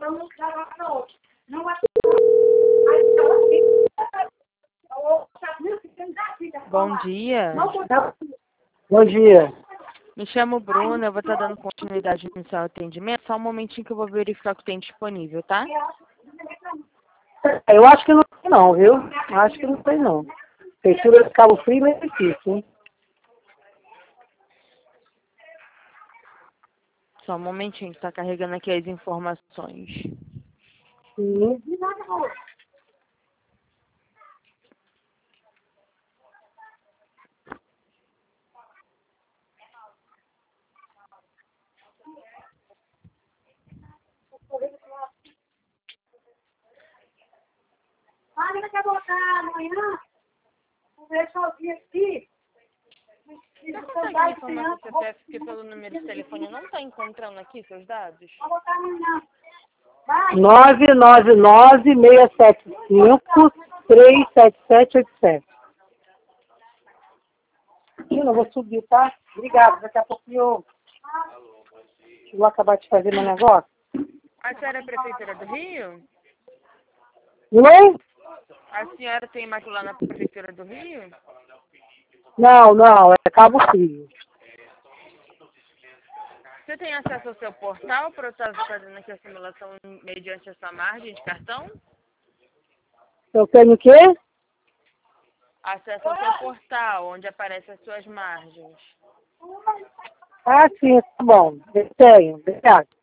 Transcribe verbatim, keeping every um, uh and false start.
Bom dia. Bom dia. Me chamo Bruna, eu vou estar dando continuidade no seu atendimento. Só um momentinho que eu vou verificar o que tem disponível, tá? Eu acho que não tem não, viu? Acho que não tem não. Feitura de Cabo Frio é difícil, hein? Só um momentinho que tá carregando aqui as informações. Sim. Ah, ele quer voltar amanhã? Vou ver sozinho aqui. Você consegue me informar seu C P F, porque pelo número de telefone eu não estou encontrando aqui seus dados? Vou voltar amanhã. Vai. nove nove nove, seis sete cinco, três sete sete oito sete. Eu vou subir, tá? Obrigado. Daqui a pouquinho eu eu vou acabar de fazer meu negócio. A senhora é prefeitura do Rio? Oi? A senhora tem matrícula na prefeitura do Rio? Não, não. É Cabo Frio. Você tem acesso ao seu portal para eu estar fazendo aqui a simulação mediante a sua margem de cartão? Eu tenho o quê? Acesso ao seu portal, onde aparecem as suas margens. Ah, sim. Tá bom. Eu tenho. Obrigado.